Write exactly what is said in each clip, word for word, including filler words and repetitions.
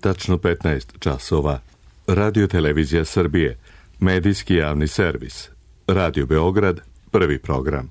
tačno petnaest časova. Radio Televizija Srbije, medijski javni servis. Radio Beograd, prvi program.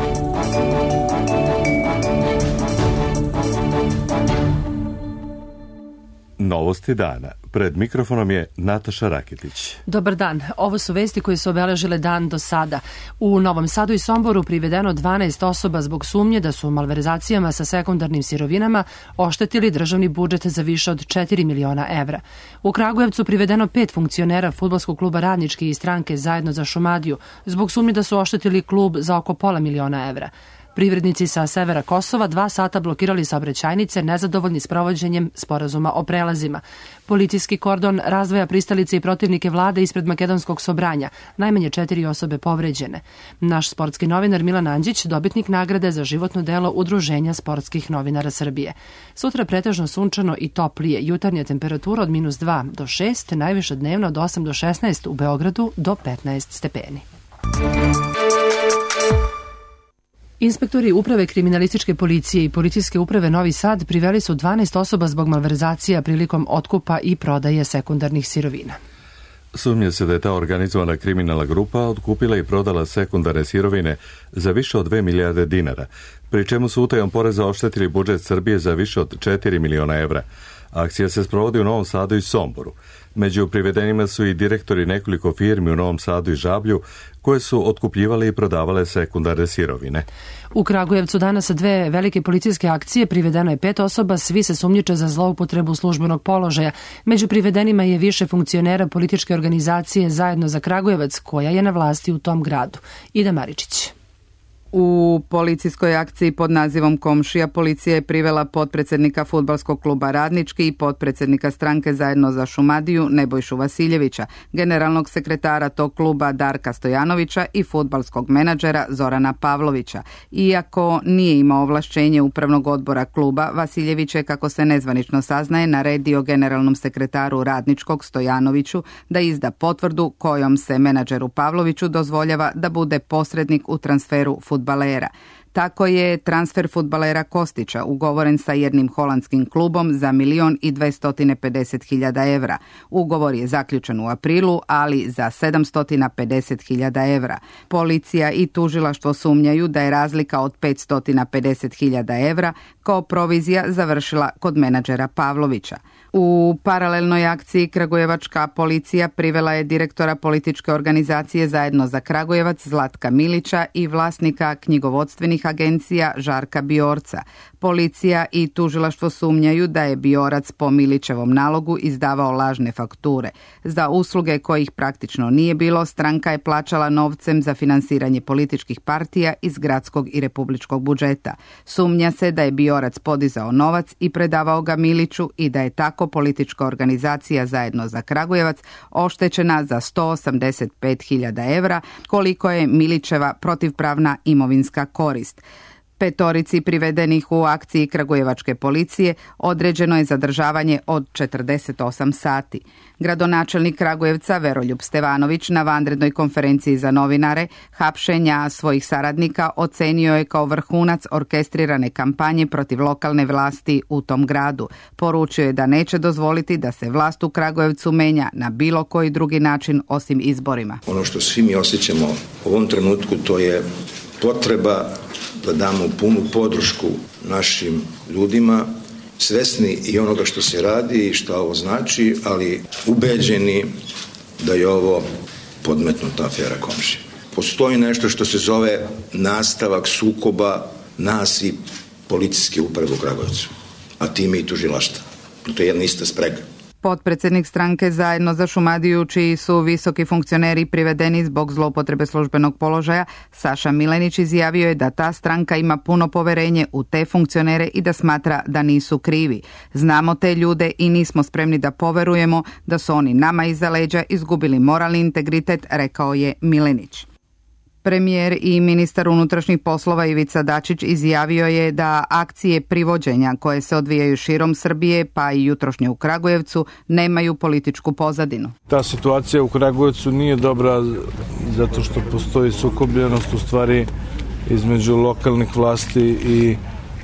Novosti dana. Pred mikrofonom je Nataša Rakitić. Dobar dan. Ovo su vesti koje su obeležile dan do sada. U Novom Sadu i Somboru privedeno dvanaest osoba zbog sumnje da su malverzacijama sa sekundarnim sirovinama oštetili državni budžet za više od četiri miliona evra. U Kragujevcu privedeno pet funkcionera fudbalskog kluba Radnički i stranke Zajedno za Šumadiju zbog sumnje da su oštetili klub za oko pola miliona evra. Privrednici sa severa Kosova dva sata blokirali saobraćajnice nezadovoljni sprovođenjem sporazuma o prelazima. Policijski kordon razdvaja pristalice i protivnike vlade ispred Makedonskog Sobranja. Najmanje četiri osobe povređene. Naš sportski novinar Milan Anđić, dobitnik nagrade za životno delo Udruženja sportskih novinara Srbije. Sutra pretežno sunčano i toplije. Jutarnja temperatura od minus dva do šest, najviša dnevna od osam do šesnaest, u Beogradu do petnaest stepeni. Inspektori Uprave kriminalističke policije i Policijske uprave Novi Sad priveli su dvanaest osoba zbog malverzacija prilikom otkupa i prodaje sekundarnih sirovina. Sumnja se da je ta organizovana kriminalna grupa otkupila i prodala sekundarne sirovine za više od dve milijarde dinara, pri čemu su utajom poreza oštetili budžet Srbije za više od četiri miliona evra. Akcija se sprovodi u Novom Sadu i Somboru. Među privedenima su i direktori nekoliko firmi u Novom Sadu i Žablju koje su otkupljivale i prodavale sekundarne sirovine. U Kragujevcu danas dve velike policijske akcije privedeno je pet osoba, svi se sumnjiče za zloupotrebu službenog položaja. Među privedenima je više funkcionera političke organizacije Zajedno za Kragujevac, koja je na vlasti u tom gradu. Ida Maričić. U policijskoj akciji pod nazivom Komšija policija je privela potpredsjednika fudbalskog kluba Radnički i potpredsjednika stranke Zajedno za Šumadiju Nebojšu Vasiljevića, generalnog sekretara tog kluba Darka Stojanovića i fudbalskog menadžera Zorana Pavlovića. Iako nije imao ovlašćenje upravnog odbora kluba, Vasiljević je, kako se nezvanično saznaje, naredio generalnom sekretaru Radničkog Stojanoviću da izda potvrdu kojom se menadžeru Pavloviću dozvoljava da bude posrednik u transferu fudbalera. Fudbalera. Tako je transfer fudbalera Kostića ugovoren sa jednim holandskim klubom za milion i dvestotine pedeset hiljada evra. Ugovor je zaključen u aprilu, ali za sedamsto pedeset hiljada evra. Policija i tužilaštvo sumnjaju da je razlika od petsto pedeset hiljada evra kao provizija završila kod menadžera Pavlovića. U paralelnoj akciji kragujevačka policija privela je direktora političke organizacije Zajedno za Kragujevac Zlatka Milića i vlasnika knjigovodstvenih agencija Žarka Biorca. Policija i tužilaštvo sumnjaju da je Biorac po Milićevom nalogu izdavao lažne fakture. Za usluge kojih praktično nije bilo, stranka je plaćala novcem za finansiranje političkih partija iz gradskog i republičkog budžeta. Sumnja se da je Biorac podizao novac i predavao ga Miliću i da je tako politička organizacija Zajedno za Kragujevac oštećena za sto osamdeset pet hiljada evra, koliko je Milićeva protivpravna imovinska korist. Petorici privedenih u akciji kragujevačke policije određeno je zadržavanje od četrdeset osam sati. Gradonačelnik Kragujevca Veroljub Stevanović na vanrednoj konferenciji za novinare hapšenja svojih saradnika ocenio je kao vrhunac orkestrirane kampanje protiv lokalne vlasti u tom gradu. Poručio je da neće dozvoliti da se vlast u Kragujevcu menja na bilo koji drugi način osim izborima. Ono što svi mi osjećamo u ovom trenutku, to je potreba da damo punu podršku našim ljudima, svesni i onoga što se radi i što ovo znači, ali ubeđeni da je ovo podmetnuta afera Komšija. Postoji nešto što se zove nastavak sukoba nas i policijske uprave u Kragujevcu, a time i tužilaštva. To je jedna ista sprega. Potpredsjednik stranke Zajedno za Šumadiju, čiji su visoki funkcioneri privedeni zbog zloupotrebe službenog položaja, Saša Milenić izjavio je da ta stranka ima puno poverenje u te funkcionere i da smatra da nisu krivi. Znamo te ljude i nismo spremni da poverujemo da su oni nama iza leđa izgubili moralni integritet, rekao je Milenić. Premijer i ministar unutrašnjih poslova Ivica Dačić izjavio je da akcije privođenja koje se odvijaju širom Srbije, pa i jutrošnje u Kragujevcu, nemaju političku pozadinu. Ta situacija u Kragujevcu nije dobra zato što postoji sukobljenost u stvari između lokalnih vlasti i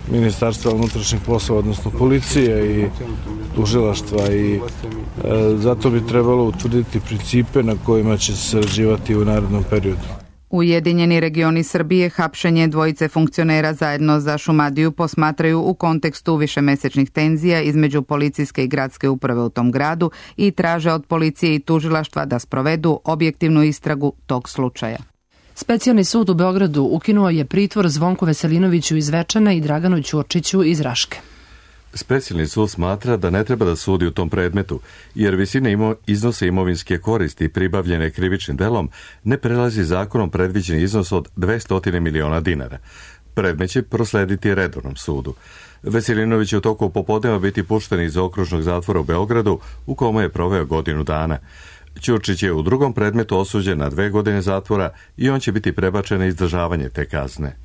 Ministarstva unutrašnjih poslova, odnosno policije i tužilaštva i e, zato bi trebalo utvrditi principe na kojima će se sarađivati u narednom periodu. Ujedinjeni regioni Srbije hapšenje dvojice funkcionera zajedno za Šumadiju posmatraju u kontekstu višemesečnih tenzija između policijske i gradske uprave u tom gradu i traže od policije i tužilaštva da sprovedu objektivnu istragu tog slučaja. Specijalni sud u Beogradu ukinuo je pritvor Zvonku Veselinoviću iz Zvečana i Draganu Ćurčiću iz Raške. Specijalni sud smatra da ne treba da sudi u tom predmetu, jer visina imo, iznose imovinske koristi pribavljene krivičnim delom ne prelazi zakonom predviđen iznos od dvesta miliona dinara. Predmet će proslediti redovnom sudu. Veselinović je u toku popodneva biti pušten iz okružnog zatvora u Beogradu, u kome je proveo godinu dana. Ćurčić je u drugom predmetu osuđen na dve godine zatvora i on će biti prebačen na izdržavanje te kazne.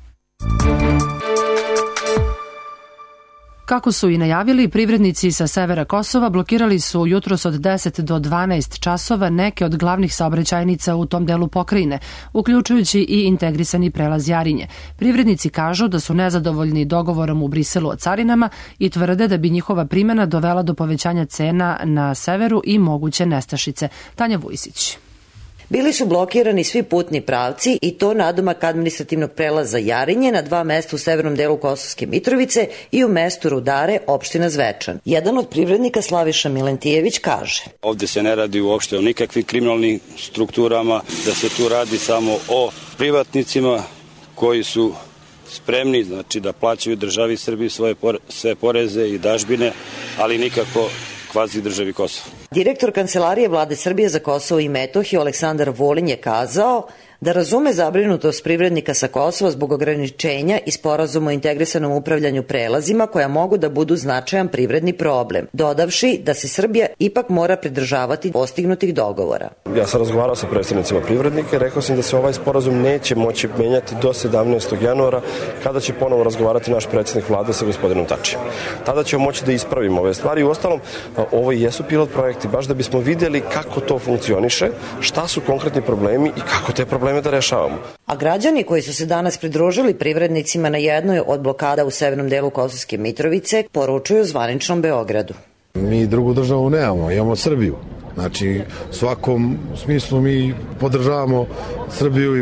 Kako su i najavili, privrednici sa severa Kosova blokirali su jutros od deset do dvanaest časova neke od glavnih saobraćajnica u tom delu pokrajine, uključujući i integrisani prelaz Jarinje. Privrednici kažu da su nezadovoljni dogovorom u Briselu o carinama i tvrde da bi njihova primjena dovela do povećanja cena na severu i moguće nestašice. Tanja Vujsić. Bili su blokirani svi putni pravci i to nadomak administrativnog prelaza Jarinje na dva mesta u severnom delu Kosovske Mitrovice i u mestu Rudare, opština Zvečan. Jedan od privrednika, Slaviša Milentijević, kaže: Ovde se ne radi uopšte o nikakvim kriminalnim strukturama, da se tu radi samo o privatnicima koji su spremni, znači da plaćaju državi Srbiji svoje sve poreze i dažbine, ali nikako kvazi državi Kosovo. Direktor Kancelarije Vlade Srbije za Kosovo i Metohiju Aleksandar Volin je kazao da razume zabrinutost privrednika sa Kosova zbog ograničenja i sporazuma o integrisanom upravljanju prelazima koja mogu da budu značajan privredni problem, dodavši da se Srbija ipak mora pridržavati postignutih dogovora. Ja sam razgovarao sa predstavnicima privrednika i rekao sam da se ovaj sporazum neće moći menjati do sedamnaestog januara kada će ponovo razgovarati naš predsjednik vlade sa gospodinom Tačijem. Tada ćemo moći da ispravimo ove stvari. Uostalom, ovo jesu pilot projekti, baš da bismo vidjeli kako to funkcioniše, šta su konkretni problemi i kako te probleme da rešavamo. A građani koji su se danas pridružili privrednicima na jednoj od blokada u severnom delu Kosovske Mitrovice poručuju zvaničnom Beogradu. Mi drugu državu nemamo, imamo Srbiju. Znači, u svakom smislu mi podržavamo Srbiju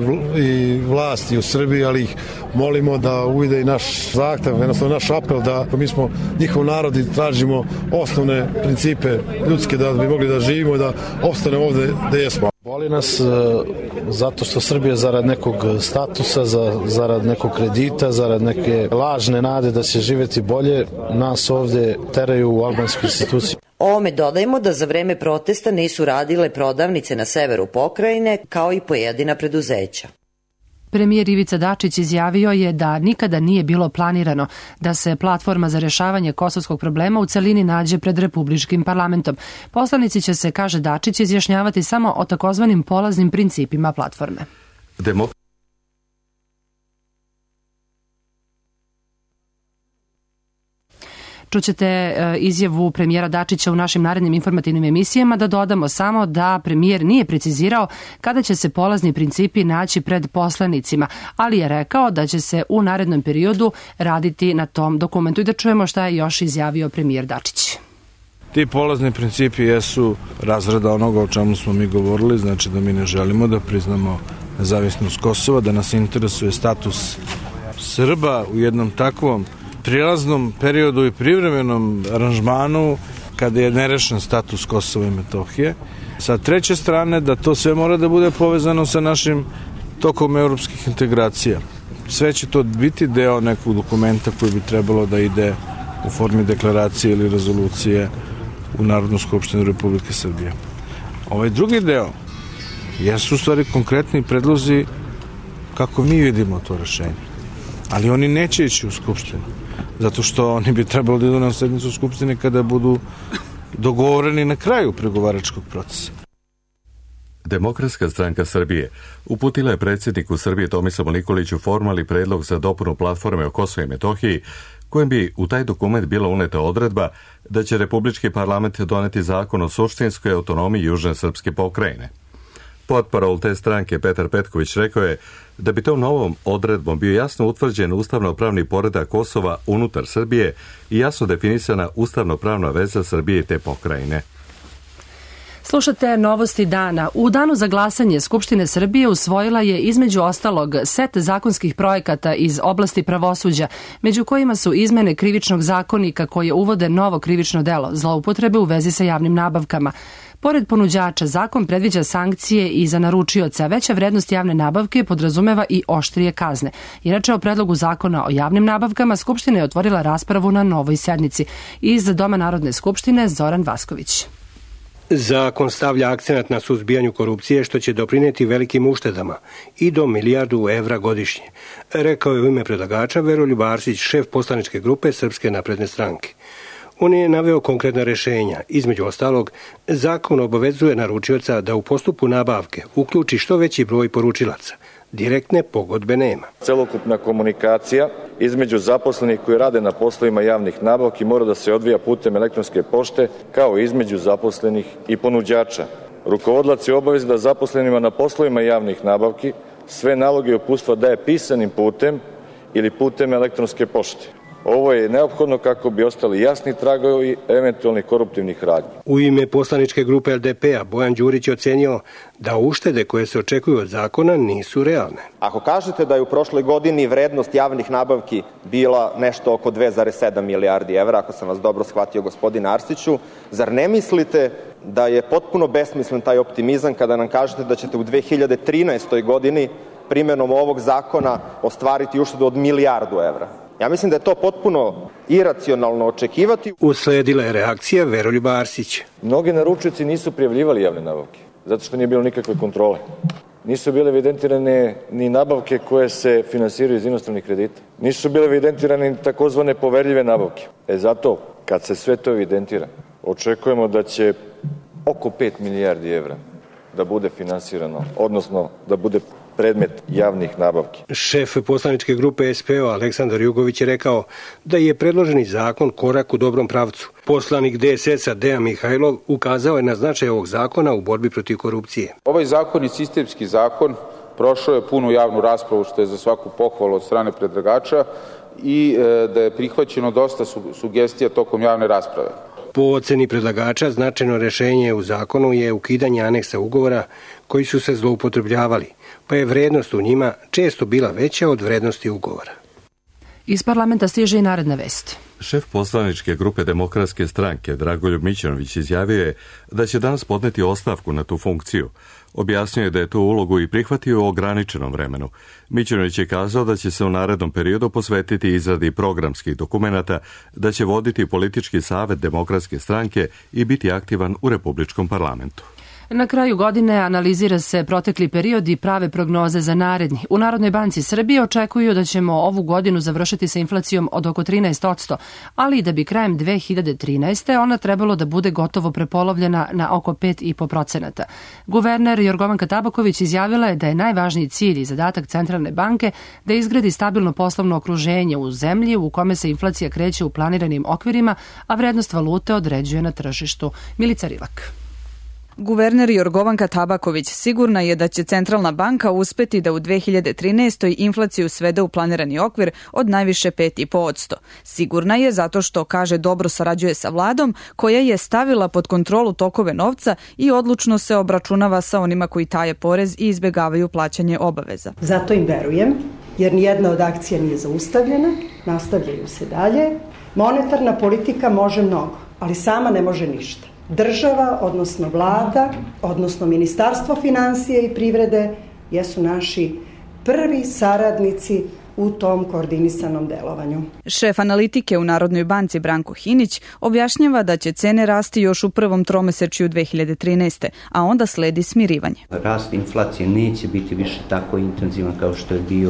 i vlasti u Srbiji, ali ih molimo da uvide i naš zahtev, jednostavno naš apel da mi smo njihov narod i tražimo osnovne principe ljudske da bi mogli da živimo i da opstanemo ovde gde jesmo. Boli nas zato što Srbija zarad nekog statusa, zarad nekog kredita, zarad neke lažne nade da će živjeti bolje, nas ovde teraju u albansku instituciju. Ovome dodajmo da za vreme protesta nisu radile prodavnice na severu pokrajine, kao i pojedina preduzeća. Premijer Ivica Dačić izjavio je da nikada nije bilo planirano da se platforma za rešavanje kosovskog problema u celini nađe pred Republičkim parlamentom. Poslanici će se, kaže Dačić, izjašnjavati samo o takozvanim polaznim principima platforme. Demok Čućete izjavu premijera Dačića u našim narednim informativnim emisijama. Da dodamo samo da premijer nije precizirao kada će se polazni principi naći pred poslanicima, ali je rekao da će se u narednom periodu raditi na tom dokumentu. I da čujemo šta je još izjavio premijer Dačić. Ti polazni principi jesu razrada onoga o čemu smo mi govorili, znači da mi ne želimo da priznamo nezavisnost Kosova, da nas interesuje status Srba u jednom takvom prijelaznom periodu i privremenom aranžmanu kada je nerešen status Kosova i Metohije. Sa treće strane da to sve mora da bude povezano sa našim tokom evropskih integracija. Sve će to biti deo nekog dokumenta koji bi trebalo da ide u formi deklaracije ili rezolucije u Narodnu skupštinu Republike Srbije. Ovaj drugi deo jesu u stvari konkretni predlozi kako mi vidimo to rešenje. Ali oni neće ići u Skupštinu, zato što oni bi trebalo da idu na sednicu Skupštine kada budu dogovoreni na kraju pregovaračkog procesa. Demokratska stranka Srbije uputila je predsjedniku Srbije Tomislavu Nikoliću formalni predlog za dopunu platforme o Kosovu i Metohiji, kojim bi u taj dokument bila uneta odredba da će Republički parlament doneti zakon o suštinskoj autonomiji južne srpske pokrajine. Portparol te stranke Petar Petković rekao je da bi tom novom odredbom bio jasno utvrđen ustavno-pravni poredak Kosova unutar Srbije i jasno definisana ustavno-pravna veza Srbije i te pokrajine. Slušate novosti dana. U danu za glasanje Skupštine Srbije usvojila je između ostalog set zakonskih projekata iz oblasti pravosuđa, među kojima su izmene krivičnog zakonika koje uvode novo krivično delo, zloupotrebe u vezi sa javnim nabavkama. Pored ponuđača, zakon predviđa sankcije i za naručioca, veća vrednost javne nabavke podrazumeva i oštrije kazne. Inače, o predlogu zakona o javnim nabavkama Skupština je otvorila raspravu na novoj sednici. Iz Doma Narodne skupštine Zoran Vasković. Zakon stavlja akcenat na suzbijanju korupcije, što će doprineti velikim uštedama i do milijardu evra godišnje, rekao je u ime predlagača Veroljub Arsić, šef poslaničke grupe Srpske napredne stranke. On je naveo konkretna rešenja. Između ostalog, zakon obavezuje naručioca da u postupku nabavke uključi što veći broj poručilaca. Direktne pogodbe nema. Celokupna komunikacija između zaposlenih koji rade na poslovima javnih nabavki mora da se odvija putem elektronske pošte, kao i između zaposlenih i ponuđača. Rukovodilac je obavezan da zaposlenima na poslovima javnih nabavki sve naloge i uputstva daje pisanim putem ili putem elektronske pošte. Ovo je neophodno kako bi ostali jasni tragovi eventualnih koruptivnih radnji. U ime poslaničke grupe L D P-a Bojan Đurić je ocenio da uštede koje se očekuju od zakona nisu realne. Ako kažete da je u prošloj godini vrednost javnih nabavki bila nešto oko dve zarez sedam milijardi evra, ako sam vas dobro shvatio, gospodine Arsiću, zar ne mislite da je potpuno besmislen taj optimizam kada nam kažete da ćete u dve hiljade trinaestoj godini primjenom ovog zakona ostvariti uštedu od milijardu evra? Ja mislim da je to potpuno iracionalno očekivati. Usledila je reakcija Veroljuba Arsića. Mnogi naručioci nisu prijavljivali javne nabavke, zato što nije bilo nikakve kontrole. Nisu bile evidentirane ni nabavke koje se finansiraju iz inostranih kredita. Nisu bile evidentirane ni takozvane poverljive nabavke. E zato, kad se sve to evidentira, očekujemo da će oko pet milijardi evra da bude finansirano, odnosno da bude predmet javnih nabavki. Šef poslaničke grupe S P O Aleksandar Jugović je rekao da je predloženi zakon korak u dobrom pravcu. Poslanik D S S-a Dejan Mihajlov ukazao je na značaj ovog zakona u borbi protiv korupcije. Ovaj zakon je sistemski zakon, prošao je punu javnu raspravu, što je za svaku pohvalu od strane predlagača, i da je prihvaćeno dosta sugestija tokom javne rasprave. Po oceni predlagača, značajno rešenje u zakonu je ukidanje aneksa ugovora koji su se zloupotrebljavali, pa je vrednost u njima često bila veća od vrednosti ugovora. Iz parlamenta stiže i naredna vest. Šef poslaničke grupe Demokratske stranke Dragoljub Mićunović izjavio je da će danas podneti ostavku na tu funkciju. Objasnio je da je tu ulogu i prihvatio u ograničenom vremenu. Mićunović je kazao da će se u narednom periodu posvetiti izradi programskih dokumenata, da će voditi politički savet Demokratske stranke i biti aktivan u Republičkom parlamentu. Na kraju godine analizira se protekli period i prave prognoze za naredni. U Narodnoj banci Srbije očekuju da ćemo ovu godinu završiti sa inflacijom od oko trinaest posto, ali i da bi krajem dve hiljade trinaeste. ona trebalo da bude gotovo prepolovljena na oko pet zarez pet posto. Guverner Jorgovanka Tabaković izjavila je da je najvažniji cilj i zadatak Centralne banke da izgradi stabilno poslovno okruženje u zemlji u kome se inflacija kreće u planiranim okvirima, a vrednost valute određuje na tržištu. Milica Rilak. Guverner Jorgovanka Tabaković sigurna je da će Centralna banka uspeti da u dve hiljade trinaestoj. inflaciju svede u planirani okvir od najviše pet zarez pet posto. Sigurna je zato što, kaže, dobro sarađuje sa vladom koja je stavila pod kontrolu tokove novca i odlučno se obračunava sa onima koji taje porez i izbegavaju plaćanje obaveza. Zato im verujem, jer nijedna od akcija nije zaustavljena, nastavljaju se dalje. Monetarna politika može mnogo, ali sama ne može ništa. Država, odnosno vlada, odnosno Ministarstvo finansija i privrede jesu naši prvi saradnici u tom koordinisanom delovanju. Šef analitike u Narodnoj banci Branko Hinić objašnjava da će cene rasti još u prvom tromesečju dve hiljade trinaeste. a onda sledi smirivanje. Rast inflacije neće biti više tako intenzivan kao što je bio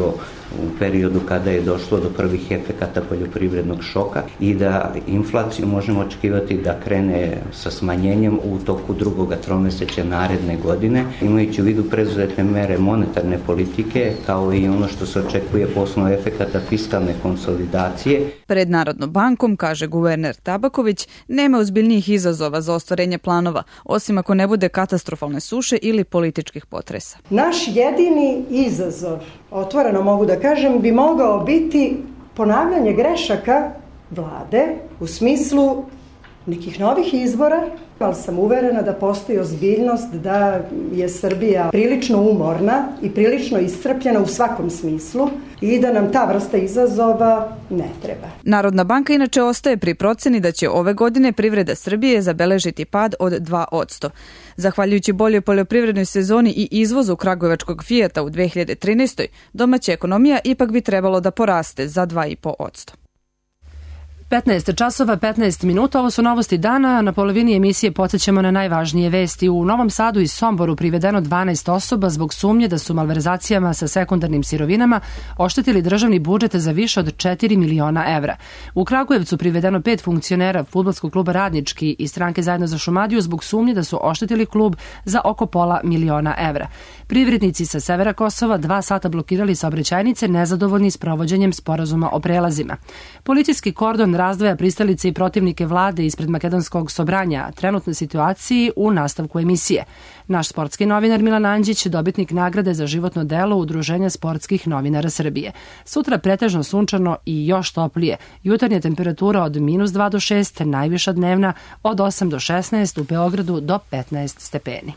u periodu kada je došlo do prvih efekata poljoprivrednog šoka i da inflaciju možemo očekivati da krene sa smanjenjem u toku drugoga tromesečja naredne godine, imajući u vidu preduzete mere monetarne politike kao i ono što se očekuje po osnovu efekata fiskalne konsolidacije. Pred Narodnom bankom, kaže guverner Tabaković, nema ozbiljnijih izazova za ostvarenje planova, osim ako ne bude katastrofalne suše ili političkih potresa. Naš jedini izazov, otvoreno mogu da kažem, bi mogao biti ponavljanje grešaka vlade u smislu nekih novih izbora, ali sam uverena da postoji ozbiljnost da je Srbija prilično umorna i prilično iscrpljena u svakom smislu i da nam ta vrsta izazova ne treba. Narodna banka inače ostaje pri proceni da će ove godine privreda Srbije zabeležiti pad od dva posto. Zahvaljujući boljoj poljoprivrednoj sezoni i izvozu kragujevačkog Fijata u dve hiljade trinaestoj. domaća ekonomija ipak bi trebalo da poraste za dva i po posto. petnaest časova, petnaest minuta, ovo su novosti dana. Na polovini emisije podsjećamo na najvažnije vesti. U Novom Sadu i Somboru privedeno dvanaest osoba zbog sumnje da su malverzacijama sa sekundarnim sirovinama oštetili državni budžet za više od četiri miliona evra. U Kragujevcu privedeno pet funkcionera Fudbalskog kluba Radnički i stranke Zajedno za Šumadiju zbog sumnje da su oštetili klub za oko pola miliona evra. Privrednici sa severa Kosova dva sata blokirali saobraćajnice nezadovoljni s provođenjem sporazuma o prelazima. Policijski kordon razdvaja pristalice i protivnike vlade ispred makedonskog Sobranja, trenutnoj situaciji u nastavku emisije. Naš sportski novinar Milan Anđić, dobitnik nagrade za životno delo Udruženja sportskih novinara Srbije. Sutra pretežno sunčano i još toplije. Jutarnja temperatura od minus dva do šest, najviša dnevna od osam do šesnaest, u Beogradu do petnaest stepeni.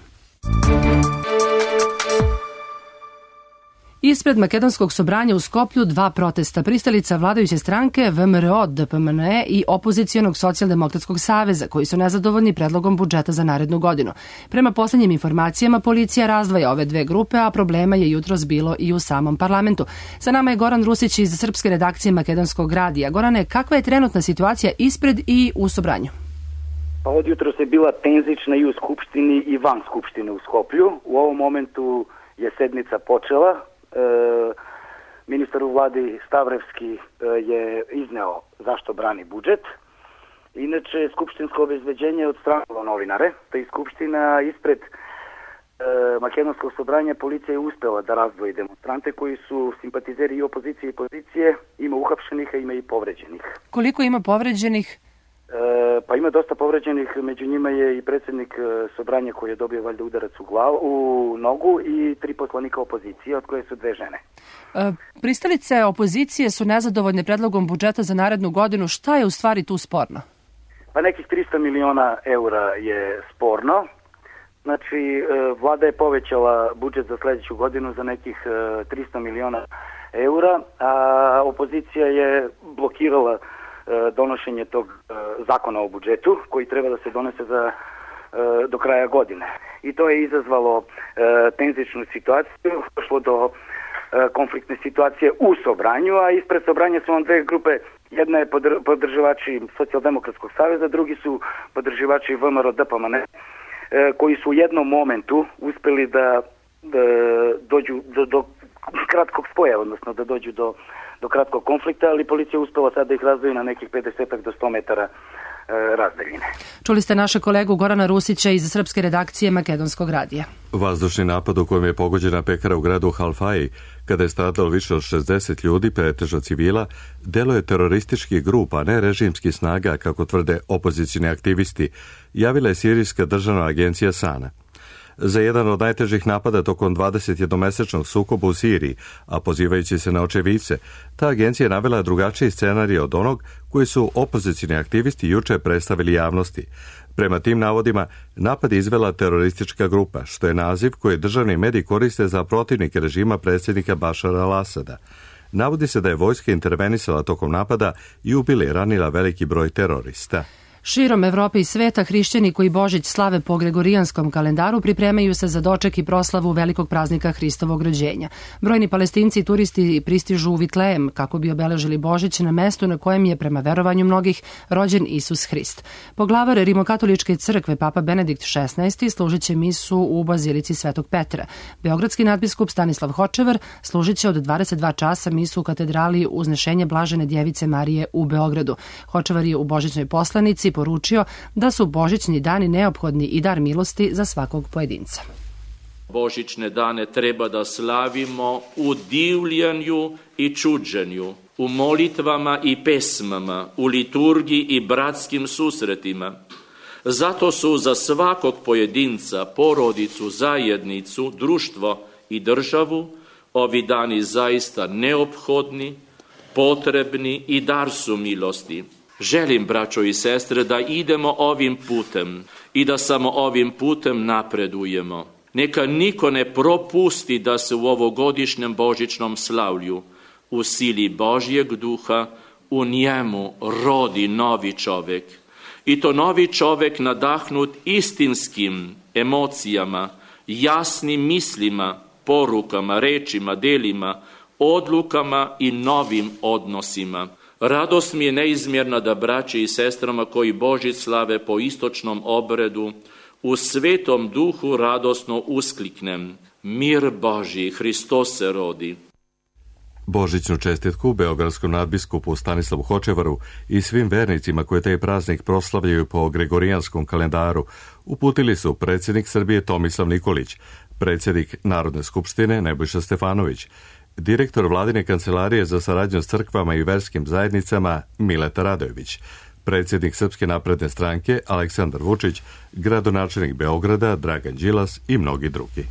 Ispred makedonskog Sobranja u Skoplju dva protesta. Pristalica vladajuće stranke V M R O, D P M N E i opozicionog socijaldemokratskog saveza, koji su nezadovoljni predlogom budžeta za narednu godinu. Prema poslednjim informacijama, policija razdvaja ove dve grupe, a problema je jutros bilo i u samom parlamentu. Sa nama je Goran Rusić iz srpske redakcije Makedonskog radija. Gorane, kakva je trenutna situacija ispred i u Sobranju? Pa od jutros je bila tenzična i u Skupštini i van Skupštine u Skoplju. U ovom momentu je sednica počela. E, ministar u vladi Stavrevski e, je izneo zašto brani budžet. Inače, skupštinsko obezbeđenje je odstranilo novinare, te i skupština ispred e, makedonskog Sobranja policija je uspela da razdvoji demonstrante koji su simpatizeri i opozicije i pozicije, ima uhapšenih, a ima i povređenih. Koliko ima povređenih? E, pa ima dosta povređenih, među njima je i predsjednik Sobranja koji je dobio valjda udarac u glavu, u nogu i tri poslanika opozicije, od koje su dve žene. E, pristalice opozicije su nezadovoljne predlogom budžeta za narednu godinu. Šta je u stvari tu sporno? Pa nekih trista miliona eura je sporno. Znači, vlada je povećala budžet za sljedeću godinu za nekih trista miliona eura, a opozicija je blokirala donošenje tog zakona o budžetu koji treba da se donese za do kraja godine. I to je izazvalo tenzičnu situaciju, došlo do konfliktne situacije u Sobranju, a ispred Sobranja su vam dve grupe. Jedna je podržavači Socijaldemokratskog saveza, drugi su podržavači V M R O D P M N E, koji su u jednom momentu uspeli da, da dođu do, do kratkog spoja, odnosno da dođu do, do kratkog konflikta, ali policija je uspela sad da ih razdvoji na nekih pedeset do sto metara e, razdaljine. Čuli ste naše kolegu Gorana Rusića iz srpske redakcije Makedonskog radija. Vazdušni napad u kojem je pogođena pekara u gradu Halfai, kada je stradalo više od šezdeset ljudi, pretežno civila, delo je teroristički grup, a ne režimski snaga, kako tvrde opozicioni aktivisti, javila je sirijska državna agencija SANA. Za jedan od najtežih napada tokom dvadesetjednomesečnog sukoba u Siriji, a pozivajući se na očevice, ta agencija je navela drugačiji scenarij od onog koji su opozicioni aktivisti juče predstavili javnosti. Prema tim navodima, napad izvela teroristička grupa, što je naziv koji državni mediji koriste za protivnike režima predsjednika Bašara al-Asada. Navodi se da je vojska intervenisala tokom napada i ubila i ranila veliki broj terorista. Širom Evrope i sveta hrišćani koji Božić slave po gregorijanskom kalendaru pripremaju se za doček i proslavu velikog praznika Hristovog rođenja. Brojni Palestinci i turisti pristižu u Vitlejem kako bi obeležili Božić na mestu na kojem je prema verovanju mnogih rođen Isus Hrist. Poglavar Rimokatoličke crkve Papa Benedikt šesnaesti služit će misu u bazilici Svetog Petra. Beogradski nadbiskup Stanislav Hočevar služit će od dvadeset dva časa misu u katedrali Uznešenje Blažene Djevice Marije u Beogradu. Hočevar je u božićnoj poslanici poručio da su božićni dani neophodni i dar milosti za svakog pojedinca. Božićne dane treba da slavimo u divljenju i čuđenju, u molitvama i pesmama, u liturgiji i bratskim susretima. Zato su za svakog pojedinca, porodicu, zajednicu, društvo i državu ovi dani zaista neophodni, potrebni i dar su milosti. Želim, braćo i sestre, da idemo ovim putem i da samo ovim putem napredujemo. Neka niko ne propusti da se u ovogodišnjem božićnom slavlju u sili Božjeg duha u njemu rodi novi čovek. I to novi čovek nadahnut istinskim emocijama, jasnim mislima, porukama, rečima, delima, odlukama i novim odnosima. Radost mi je neizmjerna da braći i sestrama koji Božić slave po istočnom obredu u svetom duhu radosno uskliknem: mir Božji, Hristos se rodi. Božićnu čestitku beogradskom nadbiskupu Stanislavu Hočevaru i svim vernicima koji taj praznik proslavljaju po gregorijanskom kalendaru uputili su predsjednik Srbije Tomislav Nikolić, predsjednik Narodne skupštine Nebojša Stefanović, direktor Vladine kancelarije za saradnju s crkvama i verskim zajednicama Mileta Radojević, predsjednik Srpske napredne stranke Aleksandar Vučić, gradonačelnik Beograda Dragan Đilas i mnogi drugi.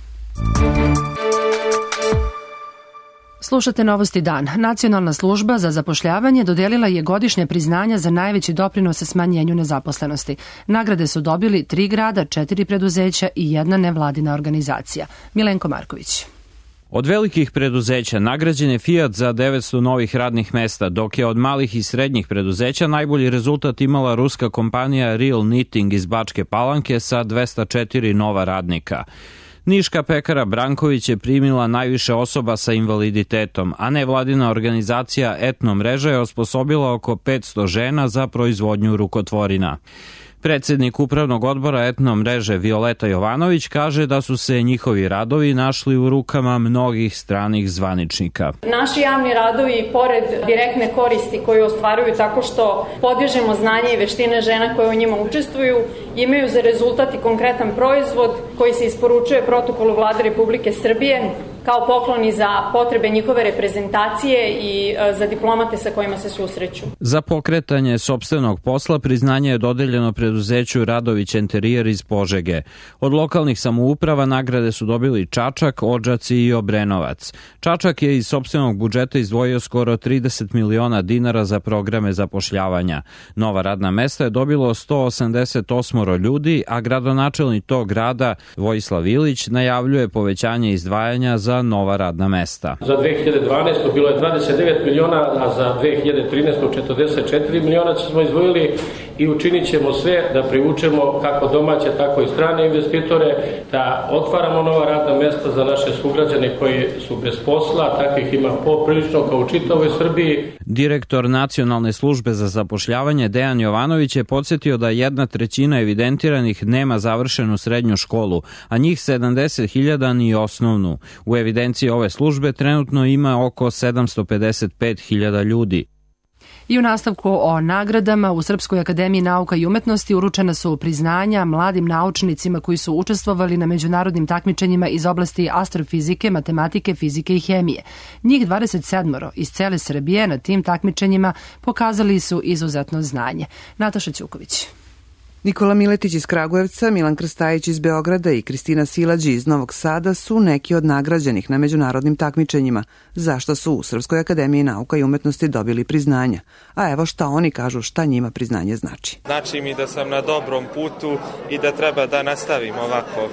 Slušate Novosti dan. Nacionalna služba za zapošljavanje dodelila je godišnje priznanja za najveći doprinos smanjenju nezaposlenosti. Nagrade su dobili tri grada, četiri preduzeća i jedna nevladina organizacija. Milenko Marković. Od velikih preduzeća nagrađen je Fiat za devetsto novih radnih mesta, dok je od malih i srednjih preduzeća najbolji rezultat imala ruska kompanija Real Knitting iz Bačke Palanke sa dvesta četiri nova radnika. Niška pekara Branković je primila najviše osoba sa invaliditetom, a nevladina organizacija Etno mreža je osposobila oko petsto žena za proizvodnju rukotvorina. Predsjednik upravnog odbora Etno mreže Violeta Jovanović kaže da su se njihovi radovi našli u rukama mnogih stranih zvaničnika. Naši javni radovi, pored direktne koristi koju ostvaruju tako što podižemo znanje i veštine žena koje u njima učestvuju, imaju za rezultat i konkretan proizvod koji se isporučuje protokolu Vlade Republike Srbije kao pokloni za potrebe njihove reprezentacije i za diplomate sa kojima se susreću. Za pokretanje sopstvenog posla priznanje je dodeljeno preduzeću Radović Enterijer iz Požege. Od lokalnih samouprava nagrade su dobili Čačak, Odžaci i Obrenovac. Čačak je iz sopstvenog budžeta izdvojio skoro trideset miliona dinara za programe zapošljavanja. Nova radna mesta je dobilo sto osamdeset osam ljudi, a gradonačelnik tog grada Vojislav Ilić najavljuje povećanje izdvajanja za nova radna mesta. Za dve hiljade dvanaestu. bilo je dvadeset devet miliona, a za dve hiljade trinaestu. četrdeset četiri miliona smo izdvojili i učinit ćemo sve da privučemo kako domaće, tako i strane investitore, da otvaramo nova radna mesta za naše sugrađane koji su bez posla, takvih ima poprilično kao u čitavoj Srbiji. Direktor Nacionalne službe za zapošljavanje Dejan Jovanović je podsjetio da jedna trećina evidentiranih nema završenu srednju školu, a njih sedamdeset hiljada ni osnovnu. U evidenciji ove službe trenutno ima oko sedamsto pedeset pet hiljada ljudi. I u nastavku o nagradama u Srpskoj akademiji nauka i umetnosti uručena su priznanja mladim naučnicima koji su učestvovali na međunarodnim takmičenjima iz oblasti astrofizike, matematike, fizike i hemije. Njih dvadeset sedam iz cele Srbije na tim takmičenjima pokazali su izuzetno znanje. Nataša Ćuković. Nikola Miletić iz Kragujevca, Milan Krstajić iz Beograda i Kristina Silađi iz Novog Sada su neki od nagrađenih na međunarodnim takmičenjima, zašto su u Srpskoj akademiji nauka i umetnosti dobili priznanja. A evo šta oni kažu šta njima priznanje znači. Znači mi da sam na dobrom putu i da treba da nastavim ovako.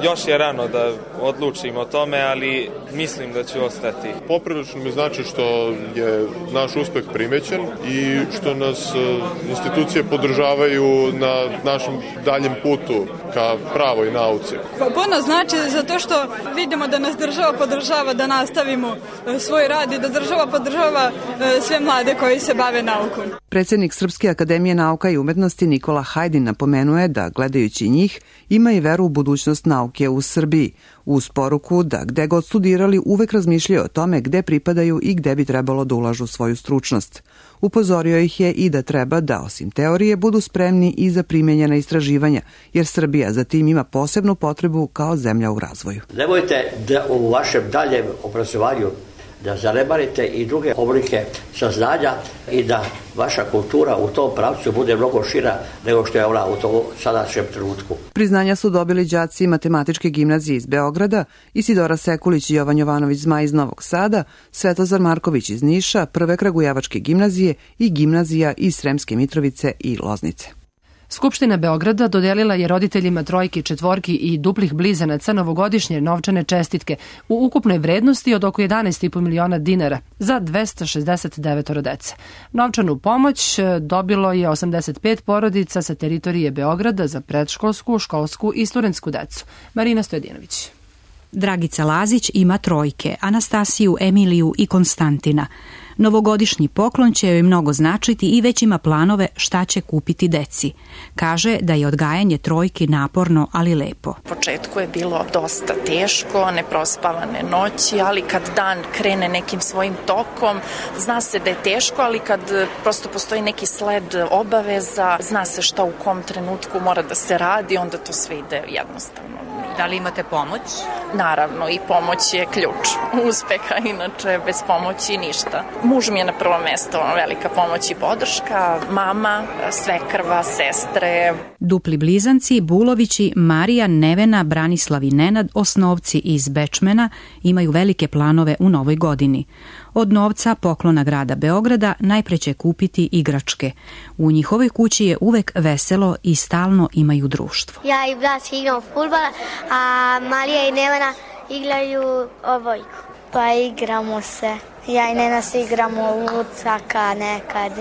još je rano da odlučim o tome, ali mislim da ću ostati. Poprilično mi znači što je naš uspeh primećen i što nas institucije podržavaju na našem daljem putu ka pravoj nauci. Puno znači zato što vidimo da nas država podržava da nastavimo svoj rad i da država podržava sve mlade koji se bave naukom. Predsjednik Srpske akademije nauka i umetnosti Nikola Hajdin napomenuje da, gledajući njih, ima i veru u budućnost nauke u Srbiji, uz poruku da gde god studirali uvek razmišljaju o tome gde pripadaju i gde bi trebalo da ulažu svoju stručnost. Upozorio ih je i da treba da, osim teorije, budu spremni i za primenjena istraživanja, jer Srbija za tim ima posebnu potrebu kao zemlja u razvoju. Nemojte da u vašem daljem obrazovanju da zanemarite i druge oblike saznanja i da vaša kultura u tom pravcu bude mnogo šira nego što je ona u tom sadašnjem trenutku. Priznanja su dobili đaci Matematičke gimnazije iz Beograda, Isidora Sekulić i Jovan Jovanović Zmaj iz Novog Sada, Svetozar Marković iz Niša, Prve Kragujevačke gimnazije i gimnazija iz Sremske Mitrovice i Loznice. Skupština Beograda dodelila je roditeljima trojki, četvorki i duplih blizanaca novogodišnje novčane čestitke u ukupnoj vrednosti od oko jedanaest i po miliona dinara za dvesta šezdeset devet dece. Novčanu pomoć dobilo je osamdeset pet porodica sa teritorije Beograda za predškolsku, školsku i studentsku decu. Marina Stojedinović. Dragica Lazić ima trojke, Anastasiju, Emiliju i Konstantina. Novogodišnji poklon će joj mnogo značiti i već ima planove šta će kupiti deci. Kaže da je odgajanje trojki naporno, ali lepo. U početku je bilo dosta teško, neprospavane noći, ali kad dan krene nekim svojim tokom, zna se da je teško, ali kad prosto postoji neki sled obaveza, zna se šta u kom trenutku mora da se radi, onda to sve ide jednostavno. Da li imate pomoć? Naravno, i pomoć je ključ uspeha, inače bez pomoći ništa. Muž mi je na prvo mesto velika pomoć i podrška, mama, svekrva, sestre. Dupli blizanci, Bulovići, Marija, Nevena, Branislav i Nenad, osnovci iz Bečmena, imaju velike planove u novoj godini. Od novca poklona grada Beograda najpre će kupiti igračke. U njihovoj kući je uvek veselo i stalno imaju društvo. Ja i brat igramo fudbala, a Marija i Nevena igraju odbojku. Pa igramo se. Ja i Nena se igramo lucaka nekad.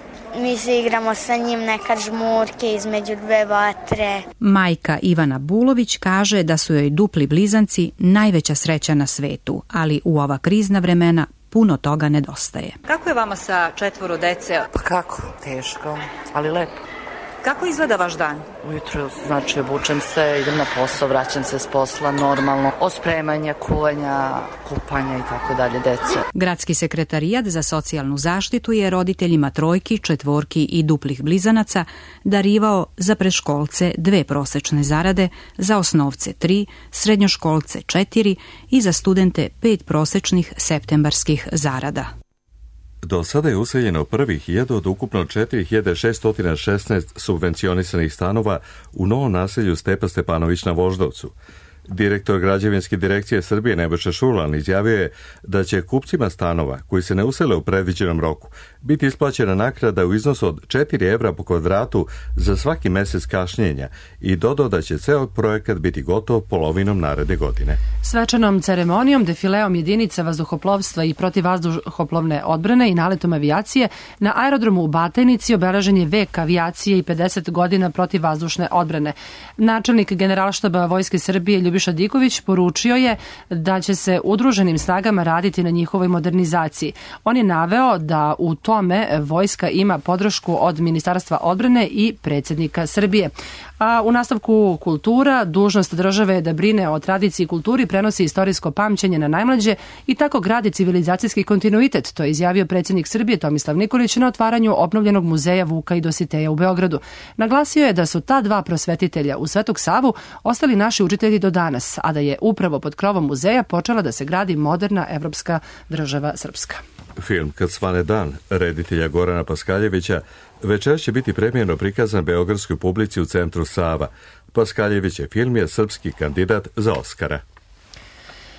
Mi se igramo sa njim nekad žmurke između dve vatre. Majka Ivana Bulović kaže da su joj dupli blizanci najveća sreća na svetu, ali u ova krizna vremena puno toga nedostaje. Kako je vama sa četvoro dece? Pa kako? Teško, ali lepo. Kako izgleda vaš dan? Ujutro, znači, obučem se, idem na posao, vraćam se s posla normalno, ospremanja, kuvanja, kupanja i tako dalje, dece. Gradski sekretarijat za socijalnu zaštitu je roditeljima trojki, četvorki i duplih blizanaca darivao za predškolce dve prosečne zarade, za osnovce tri, srednjoškolce četiri i za studente pet prosečnih septembarskih zarada. Do sada je useljeno prvih hiljadu od ukupno četiri hiljade šesto šesnaest subvencionisanih stanova u novom naselju Stepa Stepanović na Voždovcu. Direktor građevinske direkcije Srbije Nebojša Šurlan izjavio je da će kupcima stanova koji se ne usele u predviđenom roku biti isplaćena naknada u iznosu od četiri evra po kvadratu za svaki mesec kašnjenja i dodao da će ceo projekat biti gotov polovinom naredne godine. Svečanom ceremonijom, defileom jedinica vazduhoplovstva i protivvazduhoplovne odbrane i naletom avijacije na aerodromu u Batajnici obeležen je vek avijacije i pedeset godina protivvazdušne odbrane. Načelnik Generalštaba Vojske Srbije Ljubiša Diković poručio je da će se udruženim snagama raditi na njihovoj modernizaciji. On je naveo da u tome vojska ima podršku od Ministarstva odbrane i predsjednika Srbije. A u nastavku kultura, dužnost države je da brine o tradiciji i kulturi, prenosi istorijsko pamćenje na najmlađe i tako gradi civilizacijski kontinuitet. To je izjavio predsjednik Srbije Tomislav Nikolić na otvaranju obnovljenog muzeja Vuka i Dositeja u Beogradu. Naglasio je da su ta dva prosvetitelja u Svetog Savu ostali naši učitelji do danas, a da je upravo pod krovom muzeja počela da se gradi moderna evropska država Srpska. Film Kad svane dan reditelja Gorana Paskaljevića večeras će biti premijerno prikazan beogradskoj publici u centru Sava. Paskaljevićev film je srpski kandidat za Oskara.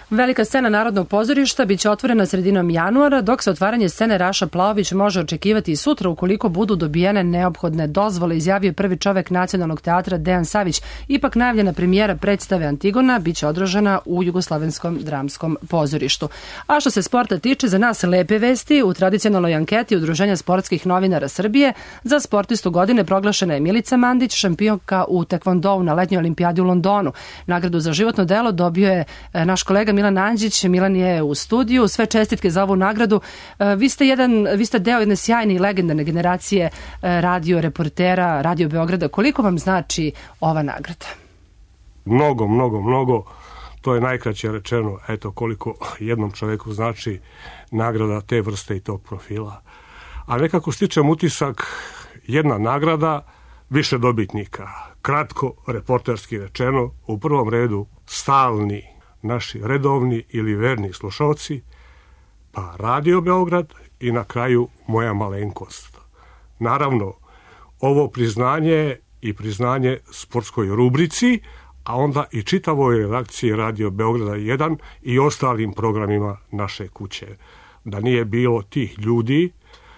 Velika scena Narodnog pozorišta biće otvorena sredinom januara, dok se otvaranje scene Raša Plaović može očekivati i sutra ukoliko budu dobijene neophodne dozvole, izjavio prvi čovek Nacionalnog teatra Dejan Savić. Ipak najavljena premijera predstave Antigona biće održana u Jugoslavenskom dramskom pozorištu. A što se sporta tiče, za nas lepe vesti. U tradicionalnoj anketi Udruženja sportskih novinara Srbije za sportistu godine proglašena je Milica Mandić, šampionka u tekvondou na letnjoj olimpijadi u Londonu. Nagradu za životno delo dobio je naš kolega Milan Anđić. Milan je u studiju. Sve čestitke za ovu nagradu. Vi ste, jedan, vi ste deo jedne sjajne i legendarne generacije radio reportera Radio Beograda. Koliko vam znači ova nagrada? Mnogo, mnogo, mnogo. To je najkraće rečeno. Eto koliko jednom čoveku znači nagrada te vrste i tog profila. A nekako stičem utisak, jedna nagrada, više dobitnika. Kratko, reporterski rečeno, u prvom redu stalni naši redovni ili verni slušalci, pa Radio Beograd i na kraju moja malenkost. Naravno, ovo priznanje i priznanje sportskoj rubrici, a onda i čitavoj redakciji Radio Beograda jedan i ostalim programima naše kuće. Da nije bilo tih ljudi,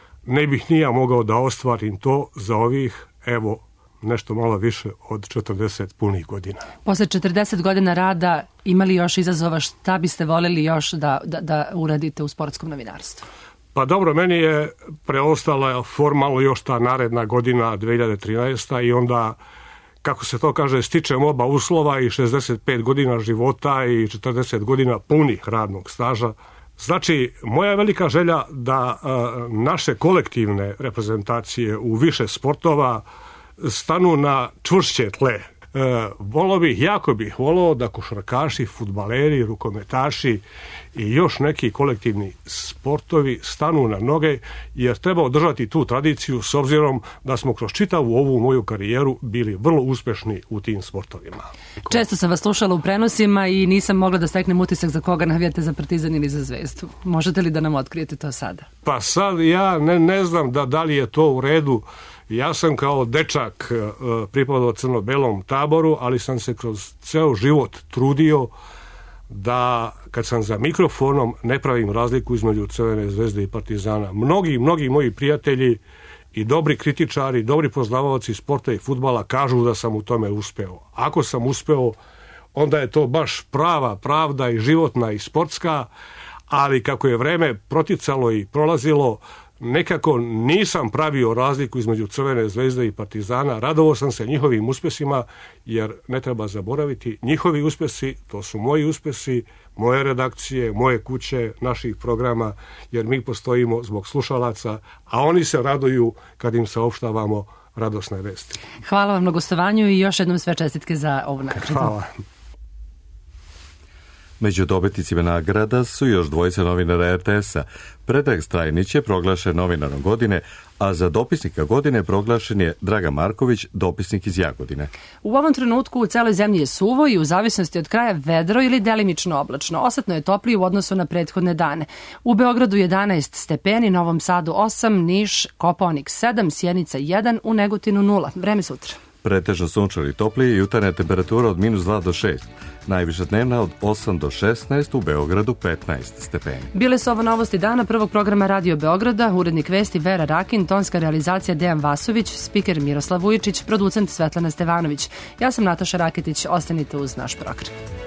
ne bih ni ja mogao da ostvarim to za ovih, evo, nešto malo više od četrdeset punih godina. Posle četrdeset godina rada imali još izazova, šta biste voljeli još da, da, da uradite u sportskom novinarstvu? Pa dobro, meni je preostala formalno još ta naredna godina dve hiljade trinaesta i onda, kako se to kaže, stičem oba uslova i šezdeset pet godina života i četrdeset godina punih radnog staža. Znači, moja velika želja da a, naše kolektivne reprezentacije u više sportova stanu na čvršće tle. E, volio bih, jako bih volio da košarkaši, fudbaleri, rukometaši i još neki kolektivni sportovi stanu na noge, jer treba održati tu tradiciju s obzirom da smo kroz čitavu ovu moju karijeru bili vrlo uspešni u tim sportovima. Često sam vas slušala u prenosima i nisam mogla da steknem utisak za koga navijate, za Partizan ili za Zvezdu. Možete li da nam otkrijete to sada? Pa sad ja ne, ne znam da, da li je to u redu. Ja sam kao dečak pripadao crno-belom taboru, ali sam se kroz ceo život trudio da kad sam za mikrofonom ne pravim razliku između Crvene zvezde i Partizana. Mnogi, mnogi moji prijatelji i dobri kritičari, dobri poznavaoci sporta i fudbala kažu da sam u tome uspeo. Ako sam uspeo, onda je to baš prava pravda i životna i sportska, ali kako je vreme proticalo i prolazilo, nekako nisam pravio razliku između Crvene zvezde i Partizana. Radovao sam se njihovim uspesima, jer ne treba zaboraviti, njihovi uspesi, to su moji uspesi, moje redakcije, moje kuće, naših programa, jer mi postojimo zbog slušalaca, a oni se raduju kad im saopštavamo radosne vesti. Hvala vam na gostovanju i još jednom sve čestitke za ovu nagradu. Hvala. Među dobitnicima nagrada su još dvojica novinara er te esa. Predrag Strajnić je proglašen novinarom godine, a za dopisnika godine proglašen je Dragan Marković, dopisnik iz Jagodine. U ovom trenutku u celoj zemlji je suvo i u zavisnosti od kraja vedro ili delimično oblačno. Osetno je toplije u odnosu na prethodne dane. U Beogradu jedanaest stepeni, Novom Sadu osam, Niš, Kopaonik sedam, Sjenica jedan, u Negotinu nula. Vreme sutra. Pretežno sunčano i toplije, jutarnja temperatura od minus dva do šest. Najviša dnevna od osam do šesnaest, u Beogradu petnaest stepeni. Bile su ovo novosti dana prvog programa Radio Beograda, urednik vesti Vera Rakin, tonska realizacija Dejan Vasović, spiker Miroslav Vujičić, producent Svetlana Stevanović. Ja sam Nataša Raketić, ostanite uz naš program.